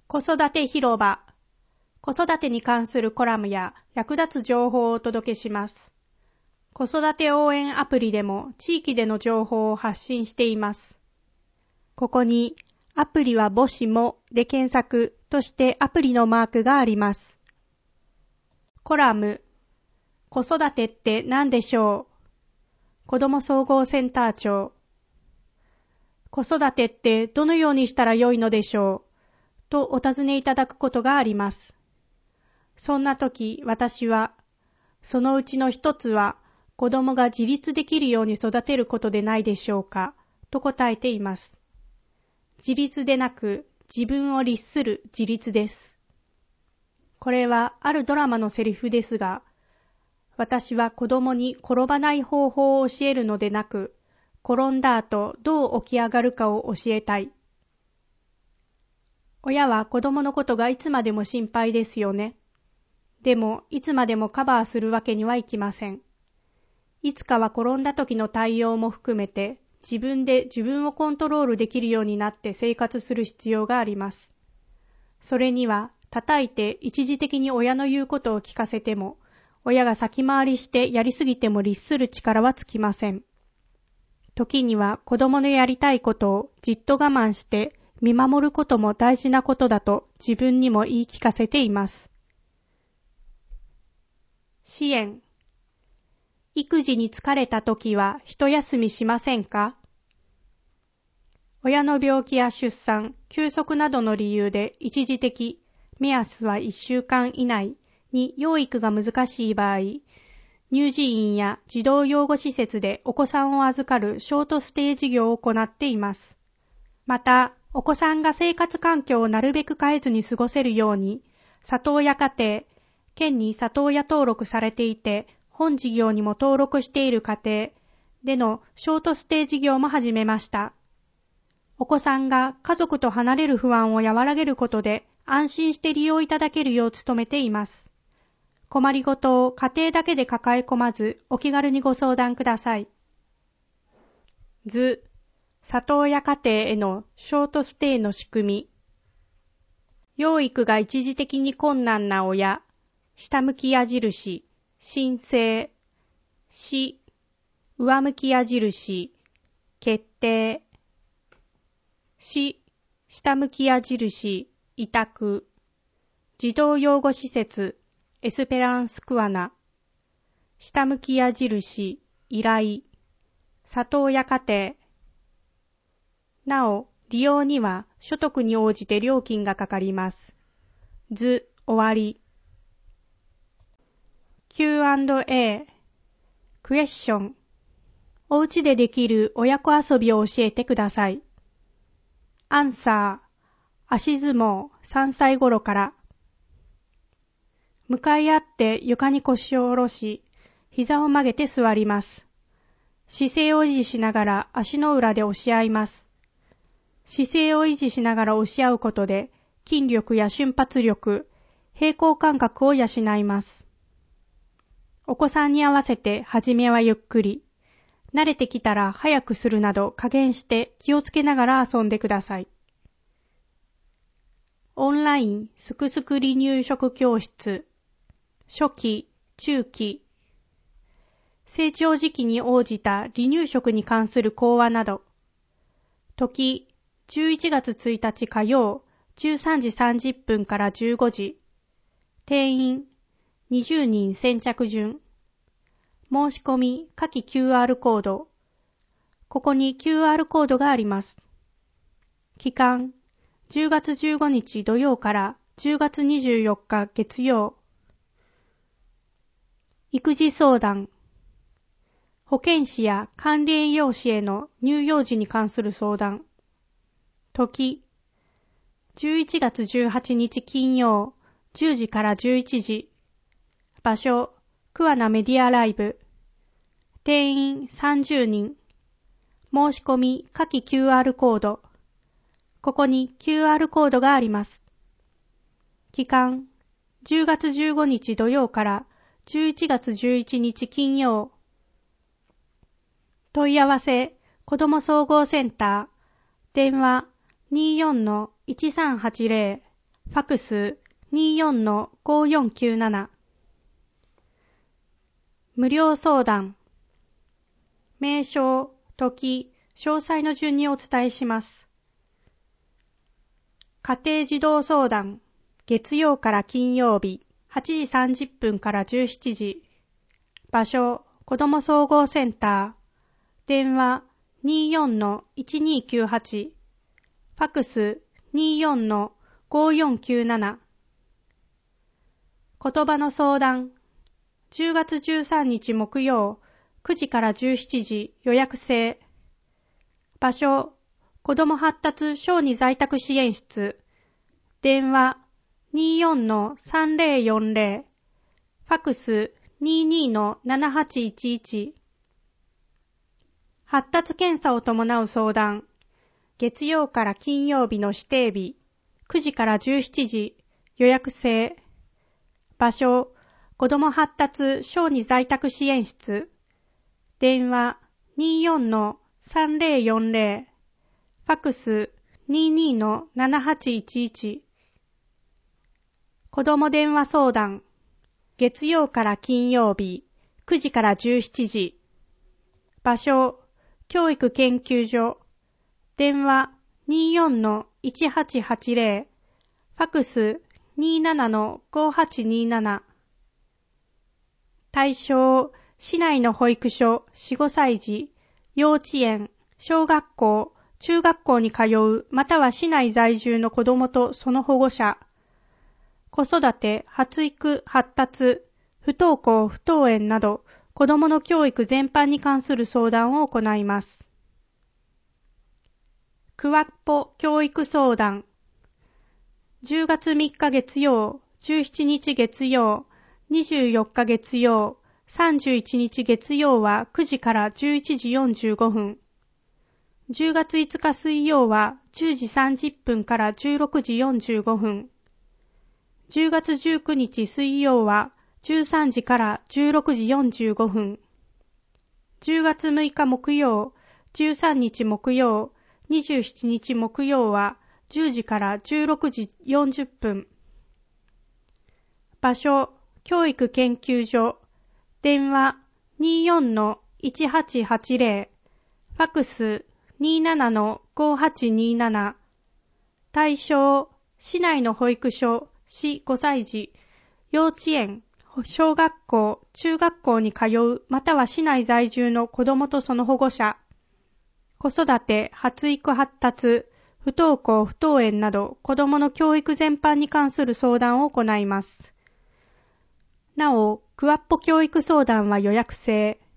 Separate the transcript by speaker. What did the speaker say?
Speaker 1: 子育て広場。子育てに関するコラムや役立つ情報をお届けします。子育て応援アプリでも地域での情報を発信しています。ここにアプリは母子もで検索としてアプリのマークがあります。コラム。子育てって何でしょう？子ども総合センター長。子育てってどのようにしたらよいのでしょう？とお尋ねいただくことがあります。そんな時、私は、そのうちの一つは子供が自立できるように育てることでないでしょうか、と答えています。自立でなく、自分を律する自立です。これはあるドラマのセリフですが、私は子供に転ばない方法を教えるのでなく、転んだ後どう起き上がるかを教えたい。親は子供のことがいつまでも心配ですよね。でも、いつまでもカバーするわけにはいきません。いつかは転んだ時の対応も含めて、自分で自分をコントロールできるようになって生活する必要があります。それには、叩いて一時的に親の言うことを聞かせても、親が先回りしてやりすぎても律する力はつきません。時には子供のやりたいことをじっと我慢して見守ることも大事なことだと自分にも言い聞かせています。支援。育児に疲れたときは一休みしませんか？親の病気や出産、休息などの理由で一時的、目安は1週間以内に養育が難しい場合、乳児院や児童養護施設でお子さんを預かるショートステイ事業を行っています。また、お子さんが生活環境をなるべく変えずに過ごせるように、里親家庭、県に里親登録されていて、本事業にも登録している家庭でのショートステイ事業も始めました。お子さんが家族と離れる不安を和らげることで安心して利用いただけるよう努めています。困りごとを家庭だけで抱え込まず、お気軽にご相談ください。図。里親家庭へのショートステイの仕組み。養育が一時的に困難な親、下向き矢印、申請、死、上向き矢印、決定、死、下向き矢印、委託、児童養護施設、エスペランスクアナ、下向き矢印、依頼、里親家庭。なお、利用には所得に応じて料金がかかります。図、終わり。Q&A、クエスチョン。お家でできる親子遊びを教えてください。アンサー、足相撲3歳頃から。向かい合って床に腰を下ろし、膝を曲げて座ります。姿勢を維持しながら足の裏で押し合います。姿勢を維持しながら押し合うことで、筋力や瞬発力、平衡感覚を養います。お子さんに合わせてはじめはゆっくり、慣れてきたら早くするなど加減して気をつけながら遊んでください。オンラインすくすく離乳食教室、初期、中期、成長時期に応じた離乳食に関する講話など、時11月1日火曜13時30分から15時、定員20人先着順、申し込み下記 QR コード、ここに QR コードがあります。期間10月15日土曜から10月24日月曜。育児相談、保健師や管理栄養士への乳幼児に関する相談。時、11月18日金曜、10時から11時。場所、桑名メディアライブ。定員30人。申し込み下記 QR コード。ここに QR コードがあります。期間、10月15日土曜から11月11日金曜。問い合わせ、子ども総合センター。電話、24-1380、フファクス 24-5497 無料相談名称、時、詳細の順にお伝えします。家庭児童相談月曜から金曜日8時30分から17時場所、子ども総合センター電話 24-1298 ファクス 24-5497 言葉の相談10月13日木曜9時から17時予約制場所子ども発達小児在宅支援室電話 24-3040 ファクス 22-7811 発達検査を伴う相談月曜から金曜日の指定日9時から17時予約制場所子ども発達小児在宅支援室電話 24-3040 ファクス 22-7811 子ども電話相談月曜から金曜日9時から17時場所教育研究所電話 24-1880 ファクス 27-5827 対象市内の保育所 4-5 歳児幼稚園小学校中学校に通うまたは市内在住の子どもとその保護者子育て、発育、発達、不登校、不登園など子どもの教育全般に関する相談を行います。クワッポ教育相談10月3日月曜、17日月曜、24日月曜、31日月曜は9時から11時45分。10月5日水曜は10時30分から16時45分。10月19日水曜は13時から16時45分。10月6日木曜、13日木曜、27日木曜は10時から16時40分。場所、教育研究所。電話 24-1880 ファクス 27-5827 対象市内の保育所4、5歳児幼稚園小学校中学校に通うまたは市内在住の子どもとその保護者子育て発育発達不登校不登園など子どもの教育全般に関する相談を行います。なおクワッポ教育相談は予約制。